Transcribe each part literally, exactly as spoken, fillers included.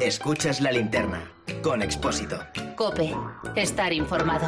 Escuchas La Linterna, con Expósito. COPE. Estar informado.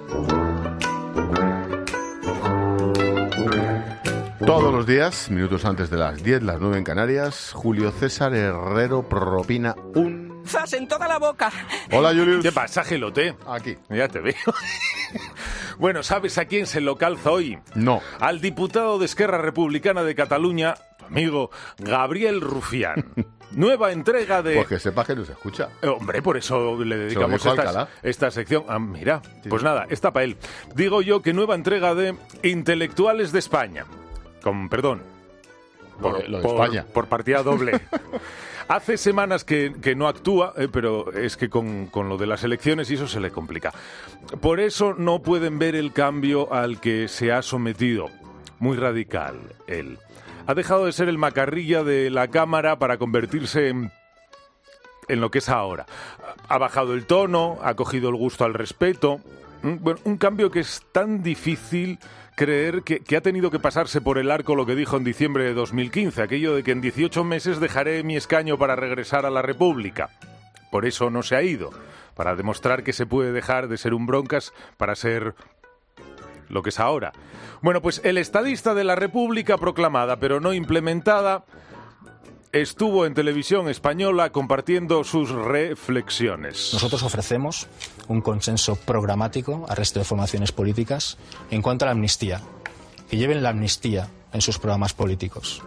Todos los días, minutos antes de las diez, las nueve en Canarias, Julio César Herrero propina un... ¡Zas en toda la boca! Hola, Julius. ¿Qué pasa, Gelote? Aquí. Ya te veo. Bueno, ¿sabes a quién se lo calza hoy? No. Al diputado de Esquerra Republicana de Cataluña, tu amigo Gabriel Rufián. Nueva entrega de... Pues que sepa que nos escucha. Eh, hombre, por eso le dedicamos esta, esta sección. Ah, mira, sí. Pues nada, está para él. Digo yo que nueva entrega de Intelectuales de España. Con perdón. Por, lo de por, España. Por partida doble. Hace semanas que, que no actúa, eh, pero es que con, con lo de las elecciones y eso se le complica. Por eso no pueden ver el cambio al que se ha sometido. Muy radical, él. Ha dejado de ser el macarrilla de la Cámara para convertirse en, en lo que es ahora. Ha bajado el tono, ha cogido el gusto al respeto. Bueno, un cambio que es tan difícil creer que, que ha tenido que pasarse por el arco lo que dijo en diciembre de dos mil quince, aquello de que en dieciocho meses dejaré mi escaño para regresar a la República. Por eso no se ha ido, para demostrar que se puede dejar de ser un broncas para ser lo que es ahora. Bueno, pues el estadista de la República proclamada pero no implementada estuvo en televisión española compartiendo sus reflexiones. Nosotros ofrecemos un consenso programático al resto de formaciones políticas en cuanto a la amnistía, que lleven la amnistía en sus programas políticos.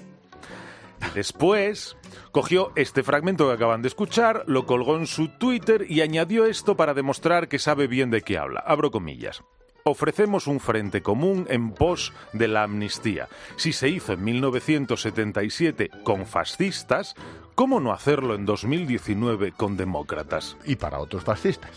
Después cogió este fragmento que acaban de escuchar, lo colgó en su Twitter y añadió esto para demostrar que sabe bien de qué habla. Abro comillas. Ofrecemos un frente común en pos de la amnistía. Si se hizo en mil novecientos setenta y siete con fascistas, ¿cómo no hacerlo en dos mil diecinueve con demócratas? Y para otros fascistas.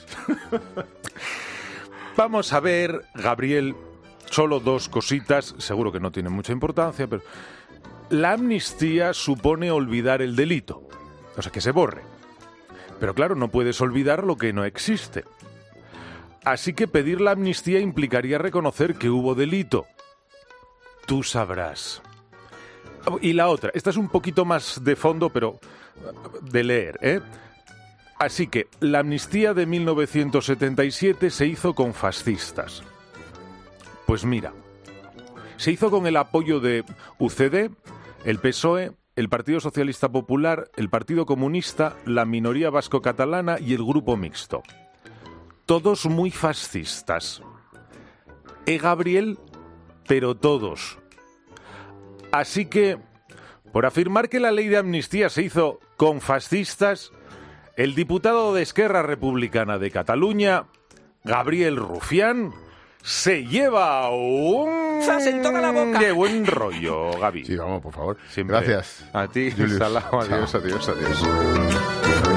Vamos a ver, Gabriel, solo dos cositas, seguro que no tienen mucha importancia, pero la amnistía supone olvidar el delito, o sea, que se borre. Pero claro, no puedes olvidar lo que no existe. Así que pedir la amnistía implicaría reconocer que hubo delito. Tú sabrás. Y la otra, esta es un poquito más de fondo, pero de leer, ¿eh? Así que la amnistía de mil novecientos setenta y siete se hizo con fascistas. Pues mira, se hizo con el apoyo de U C D, el P S O E, el Partido Socialista Popular, el Partido Comunista, la minoría vasco-catalana y el Grupo Mixto. Todos muy fascistas. ¿Eh, Gabriel? Pero todos. Así que, por afirmar que la ley de amnistía se hizo con fascistas, el diputado de Esquerra Republicana de Cataluña, Gabriel Rufián, se lleva un... ¡Zas en toda la boca! ¡Qué buen rollo, Gaby! Sí, vamos, por favor. Siempre. Gracias. A ti, Julius. Salao. Adiós, Chao. adiós, adiós.